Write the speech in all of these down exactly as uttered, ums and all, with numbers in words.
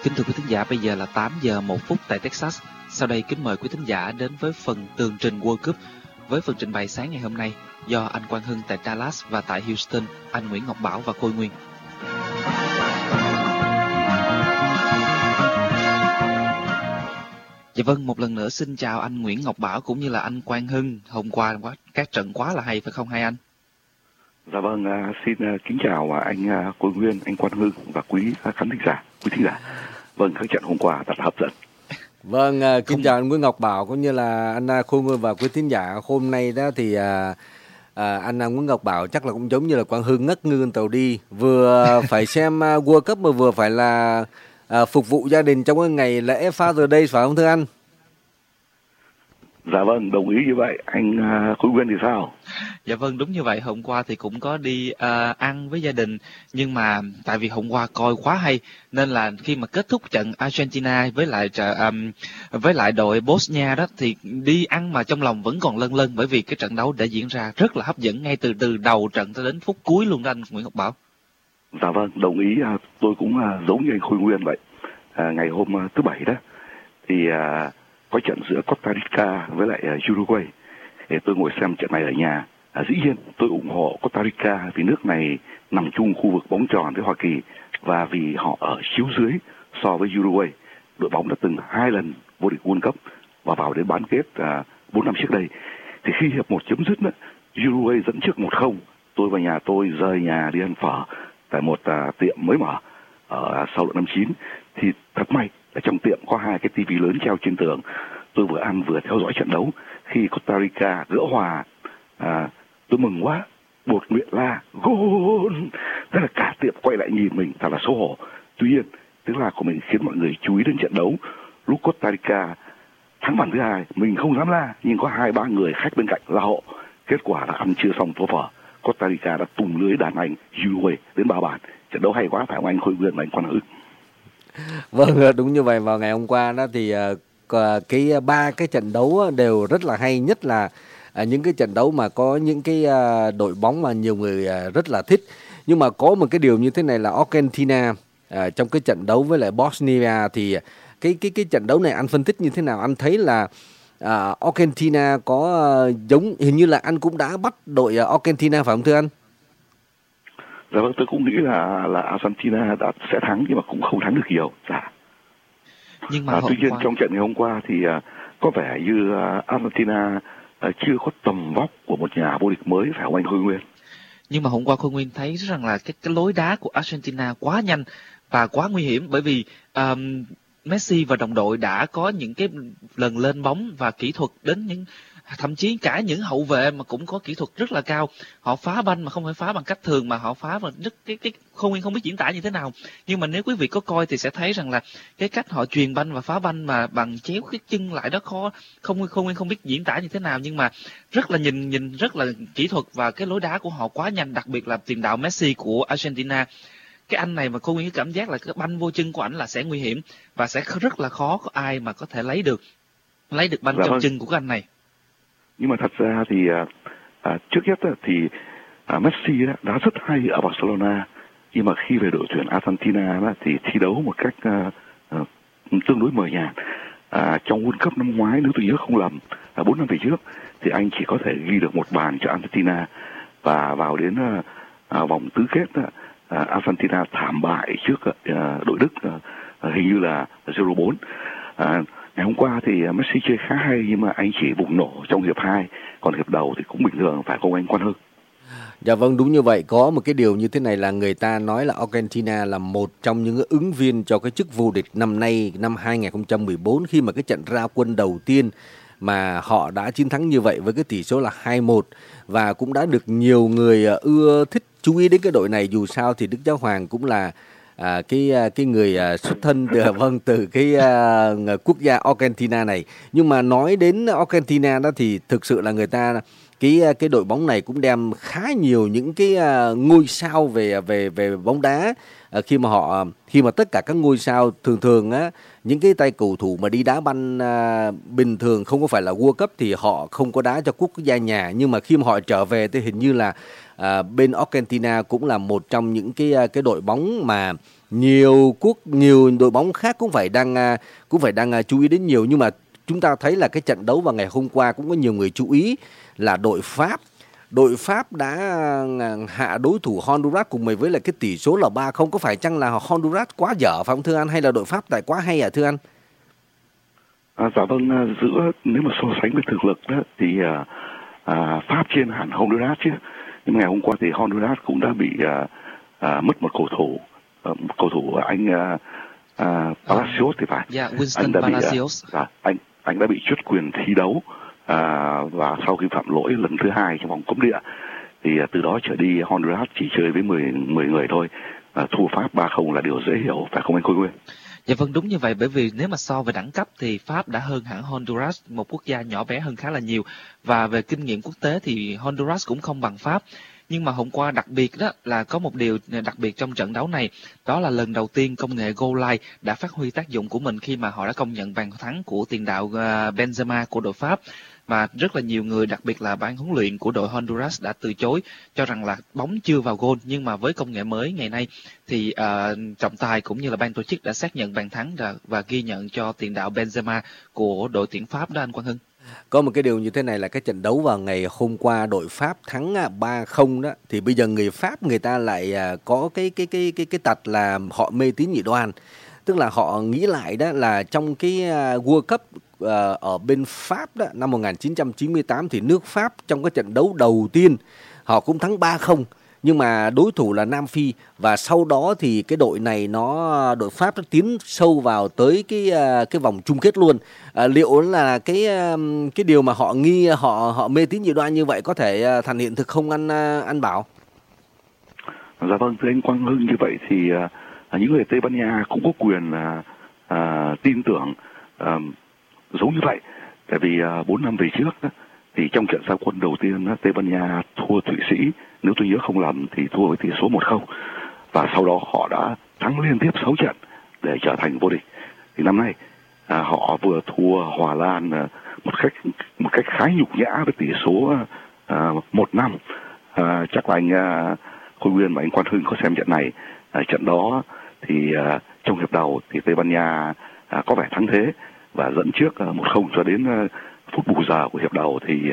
Kính thưa quý thính giả, bây giờ là tám giờ một phút tại Texas. Sau đây kính mời quý thính giả đến với phần tường trình World Cup với phần trình bày sáng ngày hôm nay do anh Quang Hưng tại Dallas và tại Houston, anh Nguyễn Ngọc Bảo và Khôi Nguyên. Dạ vâng, một lần nữa xin chào anh Nguyễn Ngọc Bảo cũng như là anh Quang Hưng. Hôm qua quá, các trận quá là hay phải không hai anh? Dạ vâng, uh, xin uh, kính chào uh, anh uh, Khôi Nguyên, anh Quang Hưng và quý uh, khán thính giả, quý thính giả. Vâng, các trận hôm qua thật là hấp dẫn. Vâng, uh, kính không... chào anh Nguyễn Ngọc Bảo cũng như là anh uh, Khôi Nguyên và quý thính giả. Hôm nay đó thì uh, uh, anh uh, Nguyễn Ngọc Bảo chắc là cũng giống như là Quang Hưng ngất ngư tàu đi, vừa phải xem uh, World Cup mà vừa phải là uh, phục vụ gia đình trong cái ngày lễ Father Day phải không thưa anh? Dạ vâng, đồng ý như vậy. Anh uh, Khôi Nguyên thì sao? Dạ vâng, đúng như vậy. Hôm qua thì cũng có đi uh, ăn với gia đình, nhưng mà tại vì hôm qua coi quá hay nên là khi mà kết thúc trận Argentina với lại um, với lại đội Bosnia đó thì đi ăn mà trong lòng vẫn còn lâng lâng, bởi vì cái trận đấu đã diễn ra rất là hấp dẫn ngay từ từ đầu trận cho đến phút cuối luôn đó anh Nguyễn Ngọc Bảo. Dạ vâng, đồng ý. Uh, tôi cũng uh, giống như anh Khôi Nguyên vậy. Uh, ngày hôm uh, thứ bảy đó thì uh, có trận giữa Costa Rica với lại uh, Uruguay. Thì tôi ngồi xem trận này ở nhà. À, dĩ nhiên tôi ủng hộ Costa Rica vì nước này nằm chung khu vực bóng tròn với Hoa Kỳ và vì họ ở xíu dưới so với Uruguay. Đội bóng đã từng hai lần vô địch World Cup và vào đến bán kết à, bốn năm trước đây. Thì khi hiệp một chấm dứt, nữa, Uruguay dẫn trước một không. Tôi và nhà tôi rời nhà đi ăn phở tại một à, tiệm mới mở ở sau lộ năm chín. Thì thật may là trong tiệm có hai cái tivi lớn treo trên tường. Tôi vừa ăn vừa theo dõi trận đấu. Khi Costa Rica gỡ hòa, à, tôi mừng quá, buột miệng la gol. Thế là cả tiệm quay lại nhìn mình, thật là xấu hổ. Tuy nhiên tiếng la của mình khiến mọi người chú ý đến trận đấu. Lúc Costa Rica thắng bàn thứ hai, mình không dám la, nhưng có hai ba người khách bên cạnh la hộ. Kết quả là ăn chưa xong tô phở, Costa Rica đã tung lưới đàn anh Uruguay đến ba bàn. Trận đấu hay quá phải không anh Khôi Nguyên và anh Quang Hưng? Vâng, đúng như vậy. Vào ngày hôm qua đó thì uh, cái ba cái trận đấu đều rất là hay, nhất là uh, những cái trận đấu mà có những cái uh, đội bóng mà nhiều người uh, rất là thích. Nhưng mà có một cái điều như thế này là Argentina uh, trong cái trận đấu với lại Bosnia thì cái cái cái trận đấu này anh phân tích như thế nào? Anh thấy là uh, Argentina có uh, giống, hình như là anh cũng đã bắt đội uh, Argentina phải không thưa anh? Dạ vâng, tôi cũng nghĩ là là Argentina đã sẽ thắng nhưng mà cũng không thắng được nhiều. Dạ. Nhưng mà à, tuy nhiên qua... trong trận ngày hôm qua thì uh, có vẻ như uh, Argentina uh, chưa có tầm vóc của một nhà vô địch mới phải không anh Khôi Nguyên? Nhưng mà hôm qua Khôi Nguyên thấy rằng là cái cái lối đá của Argentina quá nhanh và quá nguy hiểm, bởi vì um, Messi và đồng đội đã có những cái lần lên bóng và kỹ thuật đến những, thậm chí cả những hậu vệ mà cũng có kỹ thuật rất là cao. Họ phá banh mà không phải phá bằng cách thường mà họ phá bằng rất cái cái không không biết diễn tả như thế nào. Nhưng mà nếu quý vị có coi thì sẽ thấy rằng là cái cách họ truyền banh và phá banh mà bằng chéo cái chân lại đó khó không không không biết diễn tả như thế nào, nhưng mà rất là nhìn nhìn rất là kỹ thuật và cái lối đá của họ quá nhanh, đặc biệt là tiền đạo Messi của Argentina. Cái anh này mà cô Nguyên cảm giác là cái banh vô chân của ảnh là sẽ nguy hiểm và sẽ rất là khó có ai mà có thể lấy được lấy được banh dạ trong vâng. chân của cái anh này. Nhưng mà thật ra thì à, trước nhất thì à, Messi đã, đã rất hay ở Barcelona, nhưng mà khi về đội tuyển Argentina đó, thì thi đấu một cách à, à, tương đối mờ nhạt. À, trong World Cup năm ngoái nếu tôi nhớ không lầm à, bốn năm về trước thì anh chỉ có thể ghi được một bàn cho Argentina, và vào đến à, à, vòng tứ kết à, Argentina thảm bại trước à, đội Đức à, hình như là không bốn. À, ngày hôm qua thì Messi chơi khá hay nhưng mà anh chỉ bùng nổ trong hiệp hai, còn hiệp đầu thì cũng bình thường phải không anh Quang Hưng? Dạ vâng, đúng như vậy. Có một cái điều như thế này là người ta nói là Argentina là một trong những ứng viên cho cái chức vô địch năm nay, năm hai không một bốn, khi mà cái trận ra quân đầu tiên mà họ đã chiến thắng như vậy với cái tỷ số là hai một, và cũng đã được nhiều người ưa thích chú ý đến cái đội này. Dù sao thì Đức Giáo Hoàng cũng là À, cái cái người à, xuất thân từ vâng từ cái à, quốc gia Argentina này. Nhưng mà nói đến Argentina đó thì thực sự là người ta cái cái đội bóng này cũng đem khá nhiều những cái ngôi sao về về về bóng đá. Khi mà họ khi mà tất cả các ngôi sao thường thường á, những cái tay cầu thủ mà đi đá banh à, bình thường không có phải là World Cup thì họ không có đá cho quốc gia nhà, nhưng mà khi mà họ trở về thì hình như là à, bên Argentina cũng là một trong những cái cái đội bóng mà nhiều quốc nhiều đội bóng khác cũng phải đang cũng phải đang chú ý đến nhiều. Nhưng mà chúng ta thấy là cái trận đấu vào ngày hôm qua cũng có nhiều người chú ý là đội Pháp. Đội Pháp đã hạ đối thủ Honduras cùng với lại cái tỷ số là ba không. Có phải chăng là Honduras quá dở phải không thưa anh, hay là đội Pháp tại quá hay à thưa anh? À, dạ vâng, giữa nếu mà so sánh với thực lực đó thì à, à, Pháp trên hẳn Honduras chứ. Nhưng ngày hôm qua thì Honduras cũng đã bị à, à, mất một cầu thủ, à, một cầu thủ anh à, à, Palacios thì phải. Yeah, Winston anh đã Palacios. Bị, à, anh anh đã bị truất quyền thi đấu. À, và sau khi phạm lỗi lần thứ hai trong vòng cấm địa thì à, từ đó trở đi Honduras chỉ chơi với mười người thôi, à, thua Pháp ba không là điều dễ hiểu, phải không anh Khôi Nguyên? Dạ vâng, đúng như vậy, bởi vì nếu mà so về đẳng cấp thì Pháp đã hơn hẳn Honduras, một quốc gia nhỏ bé hơn khá là nhiều, và về kinh nghiệm quốc tế thì Honduras cũng không bằng Pháp. Nhưng mà hôm qua đặc biệt đó là có một điều đặc biệt trong trận đấu này, đó là lần đầu tiên công nghệ goal line đã phát huy tác dụng của mình khi mà họ đã công nhận bàn thắng của tiền đạo Benzema của đội Pháp. Mà rất là nhiều người, đặc biệt là ban huấn luyện của đội Honduras đã từ chối, cho rằng là bóng chưa vào goal. Nhưng mà với công nghệ mới ngày nay thì uh, trọng tài cũng như là ban tổ chức đã xác nhận bàn thắng và ghi nhận cho tiền đạo Benzema của đội tuyển Pháp đó anh Quang Hưng. Có một cái điều như thế này là cái trận đấu vào ngày hôm qua đội Pháp thắng ba không đó, thì bây giờ người Pháp người ta lại có cái cái cái cái cái tật là họ mê tín dị đoan. Tức là họ nghĩ lại đó là trong cái World Cup uh, ở bên Pháp đó, năm một nghìn chín trăm chín mươi tám thì nước Pháp trong cái trận đấu đầu tiên họ cũng thắng ba không, nhưng mà đối thủ là Nam Phi, và sau đó thì cái đội này nó đội Pháp nó tiến sâu vào tới cái cái vòng chung kết luôn. À, liệu là cái cái điều mà họ nghi họ họ mê tín dị đoan như vậy có thể thành hiện thực không anh anh Bảo? Dạ vâng, thưa anh Quang Hưng, như vậy thì uh, những người Tây Ban Nha cũng có quyền uh, uh, tin tưởng uh, giống như vậy, tại vì uh, bốn năm về trước đó, thì trong trận ra quân đầu tiên đó, Tây Ban Nha thua Thụy Sĩ, nếu tôi nhớ không lầm thì thua với tỷ số một không, và sau đó họ đã thắng liên tiếp sáu trận để trở thành vô địch. Thì năm nay à, họ vừa thua Hòa Lan à, một cách một cách khá nhục nhã với tỷ số à, một năm. À, chắc là anh à, Khôi Nguyên và anh Quang Hưng có xem trận này. À, trận đó thì à, trong hiệp đầu thì Tây Ban Nha à, có vẻ thắng thế và dẫn trước à, một không cho đến à, phút bù giờ của hiệp đầu thì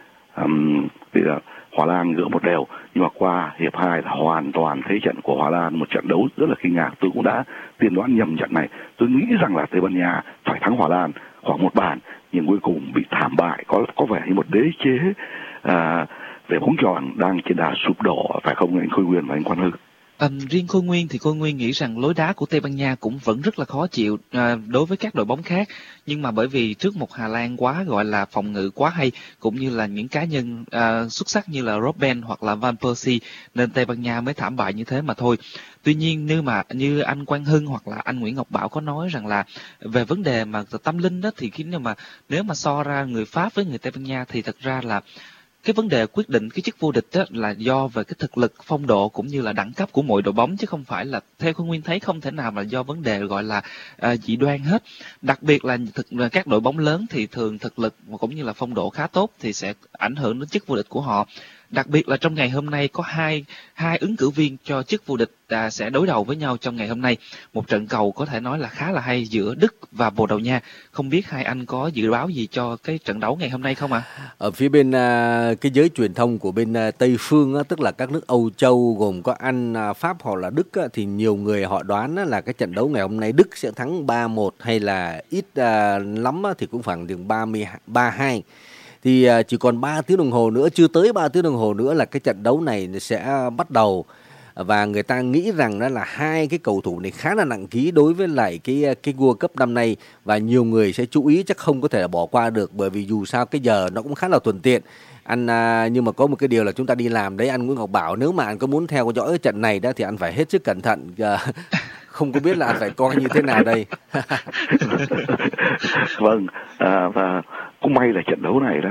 um, thì uh, Hòa Lan gỡ một đều, nhưng mà qua hiệp hai là hoàn toàn thế trận của Hòa Lan, một trận đấu rất là kinh ngạc. Tôi cũng đã tiên đoán nhầm trận này, tôi nghĩ rằng là Tây Ban Nha phải thắng Hòa Lan khoảng một bàn, nhưng cuối cùng bị thảm bại, có có vẻ như một đế chế uh, về bóng tròn đang trên đà sụp đổ, phải không anh Khôi Nguyên và anh Quang Hưng? À, riêng Khôi Nguyên thì Khôi Nguyên nghĩ rằng lối đá của Tây Ban Nha cũng vẫn rất là khó chịu à, đối với các đội bóng khác, nhưng mà bởi vì trước một Hà Lan quá gọi là phòng ngự quá hay, cũng như là những cá nhân à, xuất sắc như là Robben hoặc là Van Persie, nên Tây Ban Nha mới thảm bại như thế mà thôi. Tuy nhiên như mà như anh Quang Hưng hoặc là anh Nguyễn Ngọc Bảo có nói rằng là về vấn đề mà tâm linh đó, thì khi mà nếu mà so ra người Pháp với người Tây Ban Nha thì thật ra là cái vấn đề quyết định cái chức vô địch đó là do về cái thực lực, phong độ cũng như là đẳng cấp của mỗi đội bóng, chứ không phải là, theo Khôi Nguyên thấy, không thể nào là do vấn đề gọi là uh, dị đoan hết. Đặc biệt là thực các đội bóng lớn thì thường thực lực cũng như là phong độ khá tốt thì sẽ ảnh hưởng đến chức vô địch của họ. Đặc biệt là trong ngày hôm nay có hai hai ứng cử viên cho chức vô địch à, sẽ đối đầu với nhau trong ngày hôm nay. Một trận cầu có thể nói là khá là hay giữa Đức và Bồ Đào Nha. Không biết hai anh có dự báo gì cho cái trận đấu ngày hôm nay không ạ? À? Ở phía bên uh, cái giới truyền thông của bên uh, Tây phương uh, tức là các nước Âu Châu gồm có Anh, uh, Pháp hoặc là Đức uh, thì nhiều người họ đoán uh, là cái trận đấu ngày hôm nay Đức sẽ thắng ba một, hay là ít uh, lắm uh, thì cũng khoảng đường ba hai. Thì chỉ còn ba tiếng đồng hồ nữa, chưa tới ba tiếng đồng hồ nữa là cái trận đấu này sẽ bắt đầu. Và người ta nghĩ rằng đó là hai cái cầu thủ này khá là nặng ký đối với lại cái cái World Cup năm nay, và nhiều người sẽ chú ý, chắc không có thể là bỏ qua được, bởi vì dù sao cái giờ nó cũng khá là thuận tiện. Anh nhưng mà có một cái điều là chúng ta đi làm đấy, anh Nguyễn Ngọc Bảo, nếu mà anh có muốn theo dõi cái trận này đó thì anh phải hết sức cẩn thận. Không có biết là anh phải coi như thế nào đây. Vâng, à, và cũng may là trận đấu này đó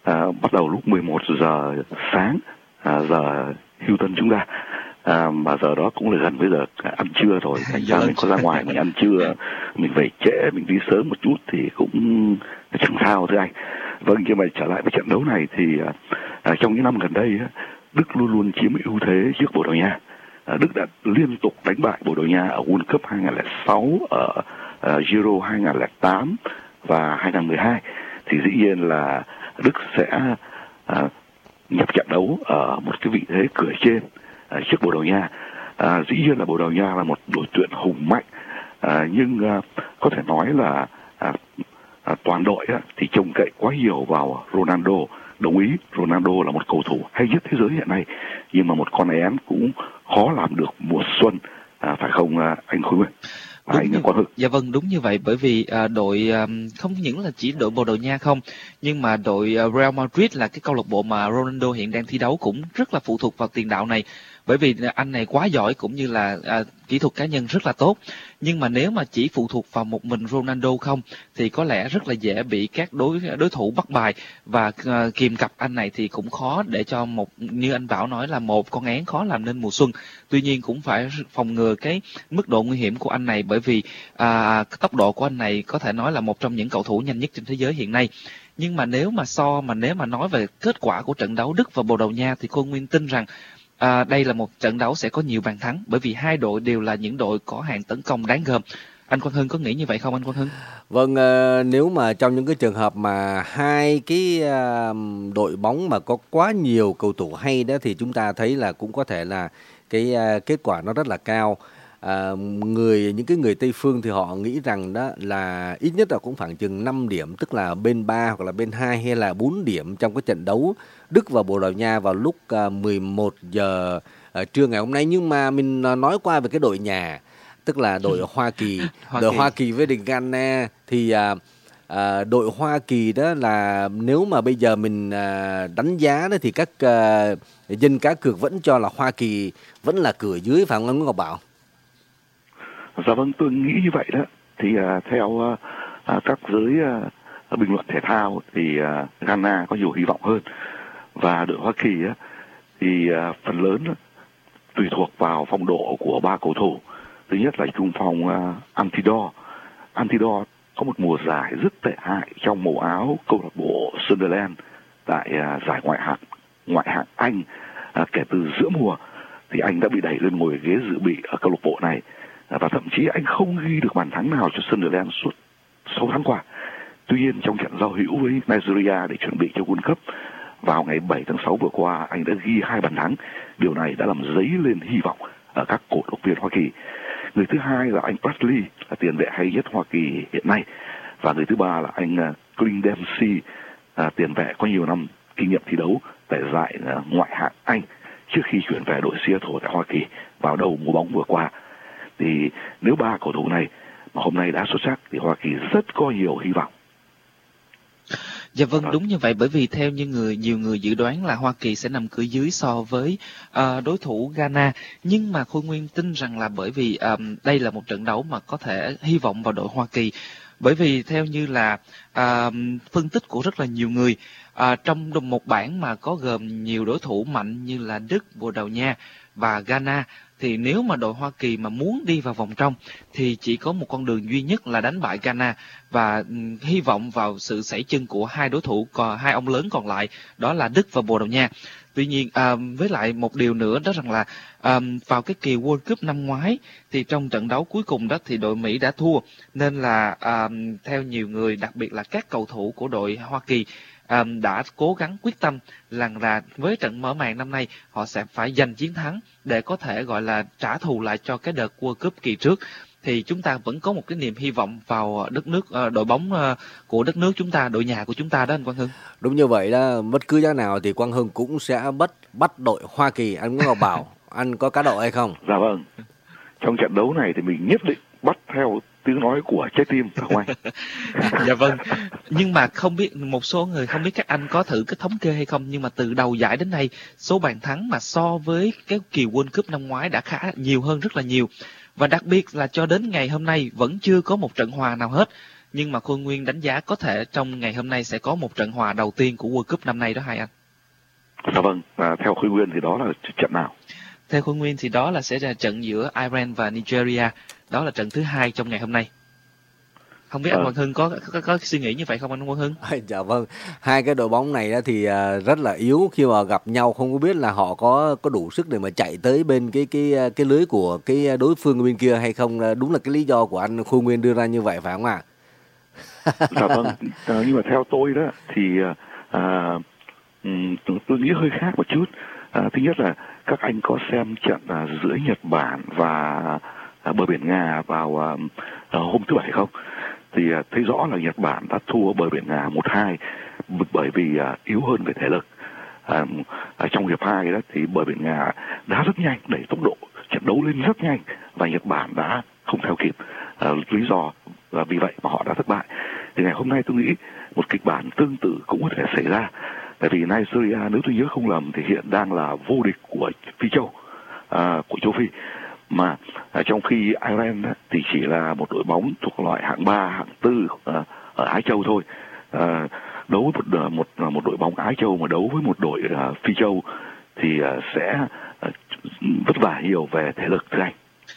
à, bắt đầu lúc mười một giờ sáng à, giờ Houston chúng ta. À, mà giờ đó cũng là gần với giờ ăn trưa rồi, thành ra mình có ra ngoài mình ăn trưa, mình về trễ, mình đi sớm một chút thì cũng chẳng sao thưa anh. Vâng, nhưng mà trở lại với trận đấu này thì à, trong những năm gần đây Đức luôn luôn chiếm ưu thế trước Bồ Đào Nha. À, Đức đã liên tục đánh bại Bồ Đào Nha ở World Cup hai không không sáu, ở uh, Euro hai không không tám và hai không một hai. Thì dĩ nhiên là Đức sẽ uh, nhập trận đấu ở một cái vị thế cửa trên uh, trước Bồ Đào Nha. À, dĩ nhiên là Bồ Đào Nha là một đội tuyển hùng mạnh, à, nhưng uh, có thể nói là uh, uh, toàn đội uh, thì trông cậy quá nhiều vào Ronaldo. Đồng ý, Ronaldo là một cầu thủ hay nhất thế giới hiện nay, nhưng mà một con én cũng khó làm được mùa xuân, à, phải không uh, anh Khôi Nguyên? Đúng như, dạ vâng, đúng như vậy, bởi vì uh, đội uh, không những là chỉ đội Bồ Đào Nha không, nhưng mà đội uh, Real Madrid là cái câu lạc bộ mà Ronaldo hiện đang thi đấu cũng rất là phụ thuộc vào tiền đạo này, bởi vì anh này quá giỏi cũng như là uh, kỹ thuật cá nhân rất là tốt. Nhưng mà nếu mà chỉ phụ thuộc vào một mình Ronaldo không thì có lẽ rất là dễ bị các đối đối thủ bắt bài, và uh, kìm cặp anh này thì cũng khó để cho một, như anh Bảo nói, là một con én khó làm nên mùa xuân. Tuy nhiên cũng phải phòng ngừa cái mức độ nguy hiểm của anh này, bởi vì à, tốc độ của anh này có thể nói là một trong những cầu thủ nhanh nhất trên thế giới hiện nay. Nhưng mà nếu mà so mà nếu mà nói về kết quả của trận đấu Đức và Bồ Đào Nha thì Khôi Nguyên tin rằng à, đây là một trận đấu sẽ có nhiều bàn thắng, bởi vì hai đội đều là những đội có hàng tấn công đáng gờm. Anh Quang Hưng có nghĩ như vậy không anh Quang Hưng? Vâng, uh, nếu mà trong những cái trường hợp mà hai cái uh, đội bóng mà có quá nhiều cầu thủ hay đó thì chúng ta thấy là cũng có thể là cái uh, kết quả nó rất là cao. À, người những cái người Tây phương thì họ nghĩ rằng đó là ít nhất là cũng khoảng chừng năm điểm, tức là bên ba hoặc là bên hai hay là bốn điểm trong cái trận đấu Đức và Bồ Đào Nha vào lúc uh, mười một giờ uh, trưa ngày hôm nay. Nhưng mà mình uh, nói qua về cái đội nhà, tức là đội Hoa Kỳ, Hoa đội Kỳ. Hoa Kỳ với địch Ghana thì uh, uh, đội Hoa Kỳ đó là nếu mà bây giờ mình uh, đánh giá đó thì các uh, dân cá cược vẫn cho là Hoa Kỳ vẫn là cửa dưới, phải không anh Ngọc Bảo? Dạ vâng, tôi nghĩ như vậy đó. Thì uh, theo uh, các giới uh, bình luận thể thao thì uh, Ghana có nhiều hy vọng hơn, và đội Hoa Kỳ uh, thì uh, phần lớn uh, tùy thuộc vào phong độ của ba cầu thủ. Thứ nhất là trung phong uh, Antidor. Antidor có một mùa giải rất tệ hại trong màu áo câu lạc bộ Sunderland tại uh, giải ngoại hạng ngoại hạng Anh. Uh, kể từ giữa mùa thì anh đã bị đẩy lên ngồi ghế dự bị ở câu lạc bộ này, và thậm chí anh không ghi được bàn thắng nào cho Sunderland suốt sáu tháng qua. Tuy nhiên trong trận giao hữu với Nigeria để chuẩn bị cho World Cup vào ngày bảy tháng sáu vừa qua, anh đã ghi hai bàn thắng. Điều này đã làm dấy lên hy vọng ở các cổ động viên Hoa Kỳ. Người thứ hai là anh Bradley, là tiền vệ hay nhất Hoa Kỳ hiện nay, và người thứ ba là anh Clint Dempsey, à, tiền vệ có nhiều năm kinh nghiệm thi đấu tại giải à, ngoại hạng Anh trước khi chuyển về đội Seattle tại Hoa Kỳ vào đầu mùa bóng vừa qua. Thì nếu ba cầu thủ này mà hôm nay đã xuất sắc thì Hoa Kỳ rất có nhiều hy vọng. Dạ vâng, đúng như vậy, bởi vì theo như người nhiều người dự đoán là Hoa Kỳ sẽ nằm cửa dưới so với uh, đối thủ Ghana. Nhưng mà Khôi Nguyên tin rằng là bởi vì um, đây là một trận đấu mà có thể hy vọng vào đội Hoa Kỳ. Bởi vì theo như là uh, phân tích của rất là nhiều người, uh, trong một bảng mà có gồm nhiều đối thủ mạnh như là Đức, Bồ Đào Nha và Ghana, thì nếu mà đội Hoa Kỳ mà muốn đi vào vòng trong thì chỉ có một con đường duy nhất là đánh bại Ghana, và um, hy vọng vào sự sẩy chân của hai đối thủ còn hai ông lớn còn lại, đó là Đức và Bồ Đào Nha. Tuy nhiên à, với lại một điều nữa đó rằng là à, vào cái kỳ World Cup năm ngoái thì trong trận đấu cuối cùng đó thì đội Mỹ đã thua, nên là à, theo nhiều người, đặc biệt là các cầu thủ của đội Hoa Kỳ à, đã cố gắng quyết tâm rằng là với trận mở màn năm nay họ sẽ phải giành chiến thắng để có thể gọi là trả thù lại cho cái đợt World Cup kỳ trước. Thì chúng ta vẫn có một cái niềm hy vọng vào đất nước, đội bóng của đất nước chúng ta, đội nhà của chúng ta đó anh Quang Hưng. Đúng như vậy đó, bất cứ giá nào thì Quang Hưng cũng sẽ bắt bắt đội Hoa Kỳ. Anh Ngọc Bảo, anh có cá độ hay không? Dạ vâng. Trong trận đấu này thì mình nhất định bắt theo tiếng nói của trái tim, phải không anh? Dạ vâng. Nhưng mà không biết, một số người không biết các anh có thử cái thống kê hay không, nhưng mà từ đầu giải đến nay, số bàn thắng mà so với cái kỳ World Cup năm ngoái đã khá nhiều hơn rất là nhiều. Và đặc biệt là cho đến ngày hôm nay vẫn chưa có một trận hòa nào hết. nhưng mà Khôi Nguyên đánh giá có thể trong ngày hôm nay sẽ có một trận hòa đầu tiên của World Cup năm nay đó hai anh. Dạ vâng, à, theo Khôi Nguyên thì đó là trận nào? Theo Khôi Nguyên thì đó là sẽ là trận giữa Iran và Nigeria, đó là trận thứ hai trong ngày hôm nay. Không biết à. anh Quang Hưng có, có có suy nghĩ như vậy không anh Quang Hưng? Dạ vâng, hai cái đội bóng này thì rất là yếu khi mà gặp nhau, không có biết là họ có có đủ sức để mà chạy tới bên cái cái cái lưới của cái đối phương bên kia hay không. Đúng là cái lý do của anh Khôi Nguyên đưa ra như vậy phải không ạ? Dạ vâng, à, nhưng mà theo tôi đó thì à, tôi nghĩ hơi khác một chút. À, thứ nhất là các anh có xem trận à, giữa Nhật Bản và à, bờ biển Nga vào à, à, hôm thứ Bảy không? Thì à, thấy rõ là Nhật Bản đã thua bờ biển Nga một hai bởi vì à, yếu hơn về thể lực. À, à, trong hiệp hai đó thì bờ biển Nga đá rất nhanh, đẩy tốc độ trận đấu lên rất nhanh và Nhật Bản đã không theo kịp. À, lý do và vì vậy mà họ đã thất bại. Thì ngày hôm nay tôi nghĩ một kịch bản tương tự cũng có thể xảy ra. Tại vì Nigeria nếu tôi nhớ không lầm thì hiện đang là vô địch của Phi Châu, à, của châu Phi. Mà à, trong khi Iran thì chỉ là một đội bóng thuộc loại hạng ba, hạng tư à, ở Á Châu thôi. À, đấu với một, một một đội bóng Á Châu mà đấu với một đội à, Phi Châu thì à, sẽ à, vất vả nhiều về thể lực thưa anh.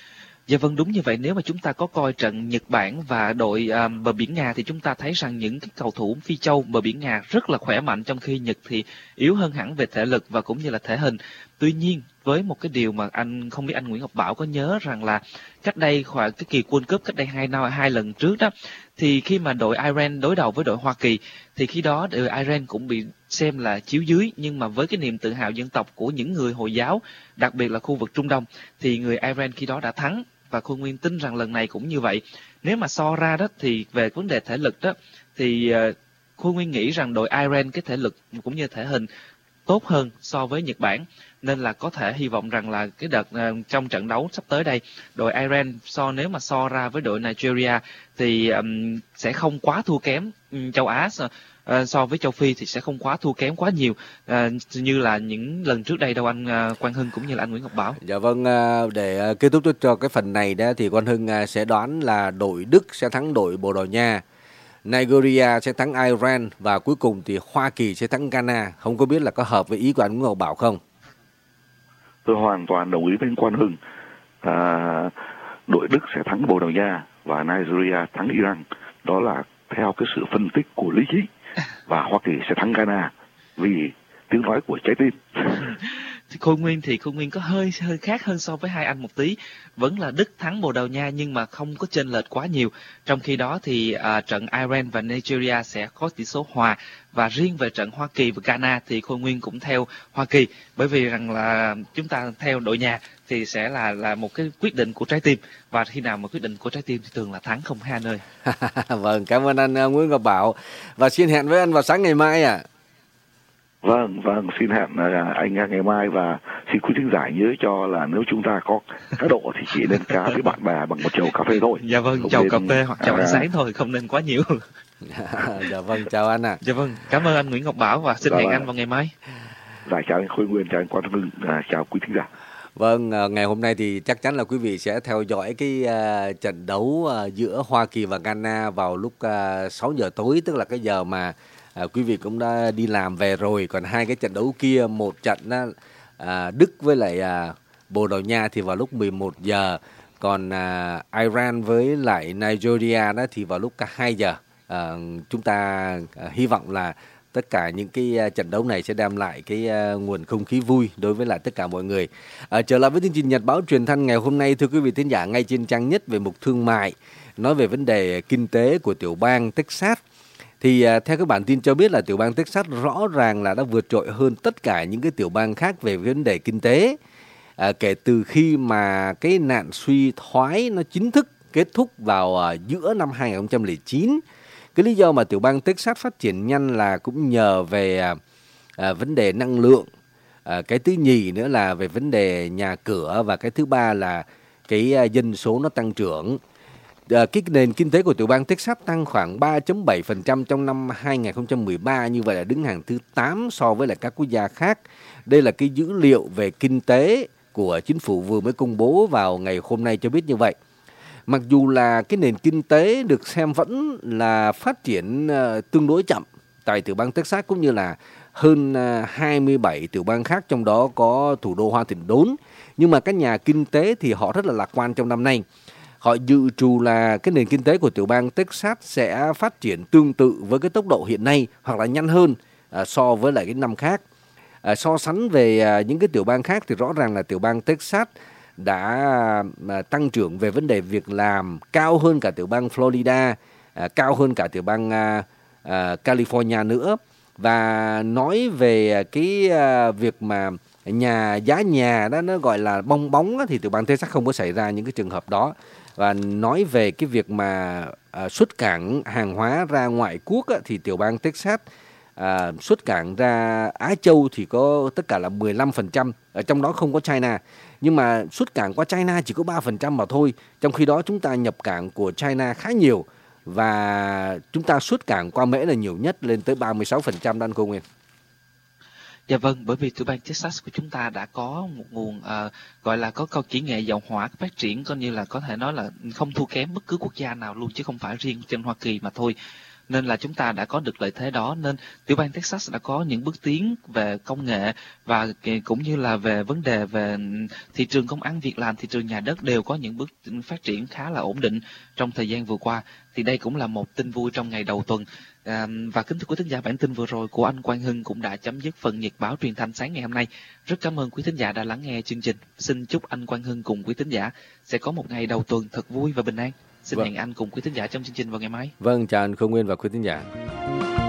Dạ vâng, đúng như vậy. Nếu mà chúng ta có coi trận Nhật Bản và đội à, bờ biển Nga thì chúng ta thấy rằng những cái cầu thủ Phi Châu bờ biển Nga rất là khỏe mạnh, trong khi Nhật thì yếu hơn hẳn về thể lực và cũng như là thể hình. Tuy nhiên với một cái điều mà anh không biết anh Nguyễn Ngọc Bảo có nhớ rằng là cách đây khoảng cái kỳ World Cup cách đây hai năm hai lần trước đó, thì khi mà đội Iran đối đầu với đội Hoa Kỳ thì khi đó đội Iran cũng bị xem là chiếu dưới, nhưng mà với cái niềm tự hào dân tộc của những người Hồi giáo, đặc biệt là khu vực Trung Đông, thì người Iran khi đó đã thắng. Và Khôi Nguyên tin rằng lần này cũng như vậy. Nếu mà so ra đó thì về vấn đề thể lực đó thì uh, Khôi Nguyên nghĩ rằng đội Iran cái thể lực cũng như thể hình tốt hơn so với Nhật Bản, nên là có thể hy vọng rằng là cái đợt uh, trong trận đấu sắp tới đây đội Iran so nếu mà so ra với đội Nigeria thì um, sẽ không quá thua kém um, châu Á. Uh, so với châu Phi thì sẽ không quá thua kém quá nhiều uh, như là những lần trước đây đâu anh uh, Quang Hưng cũng như là anh Nguyễn Ngọc Bảo. Dạ vâng, uh, để uh, kết thúc cho cái phần này đó thì Quang Hưng uh, sẽ đoán là đội Đức sẽ thắng đội Bồ Đào Nha, Nigeria sẽ thắng Iran và cuối cùng thì Hoa Kỳ sẽ thắng Ghana. Không có biết là có hợp với ý của anh Nguyễn Ngọc Bảo không? Tôi hoàn toàn đồng ý với anh Quang Hưng. À, đội Đức sẽ thắng Bồ Đào Nha và Nigeria thắng Iran. Đó là theo cái sự phân tích của lý trí. Và Hoa Kỳ sẽ thắng Ghana vì tiếng nói của trái tim. Thì Khôi Nguyên thì Khôi Nguyên có hơi hơi khác hơn so với hai anh một tí, vẫn là Đức thắng Bồ Đào Nha nhưng mà không có chênh lệch quá nhiều. Trong khi đó thì à, trận Iran và Nigeria sẽ có tỷ số hòa, và riêng về trận Hoa Kỳ và Ghana thì Khôi Nguyên cũng theo Hoa Kỳ, bởi vì rằng là chúng ta theo đội nhà thì sẽ là là một cái quyết định của trái tim, và khi nào mà quyết định của trái tim thì thường là thắng không hai nơi. Vâng, cảm ơn anh Nguyễn Ngọc Bảo và xin hẹn với anh vào sáng ngày mai ạ. À. Vâng, vâng, xin hẹn anh ngày mai và xin quý thính giả nhớ cho là nếu chúng ta có cá độ thì chỉ nên cá với bạn bè bằng một chầu cà phê thôi. Dạ vâng, chầu cà phê hoặc chầu ăn sáng thôi, không nên quá nhiều. Dạ vâng, chào anh ạ. À. Dạ vâng, cảm ơn anh Nguyễn Ngọc Bảo và xin dạ hẹn vâng. anh vào ngày mai. Dạ, chào anh Khôi Nguyên, chào anh Quang Hưng, à, chào quý thính giả. Vâng, ngày hôm nay thì chắc chắn là quý vị sẽ theo dõi cái uh, trận đấu uh, giữa Hoa Kỳ và Ghana vào lúc uh, sáu giờ tối, tức là cái giờ mà À, quý vị cũng đã đi làm về rồi. Còn hai cái trận đấu kia, một trận á, à, Đức với lại à, Bồ Đào Nha thì vào lúc mười một giờ. Còn à, Iran với lại Nigeria đó thì vào lúc cả hai giờ. à, Chúng ta à, hy vọng là tất cả những cái uh, trận đấu này sẽ đem lại cái uh, nguồn không khí vui đối với lại tất cả mọi người. À, trở lại với chương trình Nhật báo truyền thanh ngày hôm nay, thưa quý vị thính giả, ngay trên trang nhất về mục thương mại, nói về vấn đề kinh tế của tiểu bang Texas. Thì à, theo các bản tin cho biết là tiểu bang Texas rõ ràng là đã vượt trội hơn tất cả những cái tiểu bang khác về vấn đề kinh tế. À, kể từ khi mà cái nạn suy thoái nó chính thức kết thúc vào à, giữa năm hai không không chín. Cái lý do mà tiểu bang Texas phát triển nhanh là cũng nhờ về à, à, vấn đề năng lượng. À, cái thứ nhì nữa là về vấn đề nhà cửa, và cái thứ ba là cái à, dân số nó tăng trưởng. À, cái nền kinh tế của tiểu bang Texas tăng khoảng ba phẩy bảy phần trăm trong năm hai không một ba, như vậy là đứng hàng thứ tám so với lại các quốc gia khác. Đây là cái dữ liệu về kinh tế của chính phủ vừa mới công bố vào ngày hôm nay cho biết như vậy. Mặc dù là cái nền kinh tế được xem vẫn là phát triển uh, tương đối chậm tại tiểu bang Texas cũng như là hơn uh, hai mươi bảy tiểu bang khác, trong đó có thủ đô Hoa Thịnh Đốn. Nhưng mà các nhà kinh tế thì họ rất là lạc quan trong năm nay. Họ dự trù là cái nền kinh tế của tiểu bang Texas sẽ phát triển tương tự với cái tốc độ hiện nay hoặc là nhanh hơn uh, so với lại cái năm khác. Uh, so sánh về uh, những cái tiểu bang khác thì rõ ràng là tiểu bang Texas đã uh, tăng trưởng về vấn đề việc làm cao hơn cả tiểu bang Florida, uh, cao hơn cả tiểu bang uh, uh, California nữa. Và nói về cái uh, việc mà nhà giá nhà đó nó gọi là bong bóng á, thì tiểu bang Texas không có xảy ra những cái trường hợp đó. Và nói về cái việc mà uh, xuất cảng hàng hóa ra ngoại quốc á, thì tiểu bang Texas uh, xuất cảng ra Á Châu thì có tất cả là mười lăm phần trăm, ở trong đó không có China. Nhưng mà xuất cảng qua China chỉ có ba phần trăm mà thôi. Trong khi đó chúng ta nhập cảng của China khá nhiều và chúng ta xuất cảng qua Mễ là nhiều nhất, lên tới ba mươi sáu phần trăm đó anh Cô Nguyên. Dạ vâng, bởi vì tiểu bang Texas của chúng ta đã có một nguồn uh, gọi là có câu kỹ nghệ dầu hỏa phát triển, coi như là có thể nói là không thua kém bất cứ quốc gia nào luôn, chứ không phải riêng trên Hoa Kỳ mà thôi. Nên là chúng ta đã có được lợi thế đó, nên tiểu bang Texas đã có những bước tiến về công nghệ và cũng như là về vấn đề về thị trường công ăn việc làm, thị trường nhà đất đều có những bước phát triển khá là ổn định trong thời gian vừa qua. Thì đây cũng là một tin vui trong ngày đầu tuần. À, và kính thưa quý thính giả, bản tin vừa rồi của anh Quang Hưng cũng đã chấm dứt phần nhật báo truyền thanh sáng ngày hôm nay. Rất cảm ơn quý thính giả đã lắng nghe chương trình. Xin chúc anh Quang Hưng cùng quý thính giả sẽ có một ngày đầu tuần thật vui và bình an. Xin vâng. hẹn anh cùng quý thính giả trong chương trình vào ngày mai. Vâng, chào anh Khương Nguyên và quý thính giả.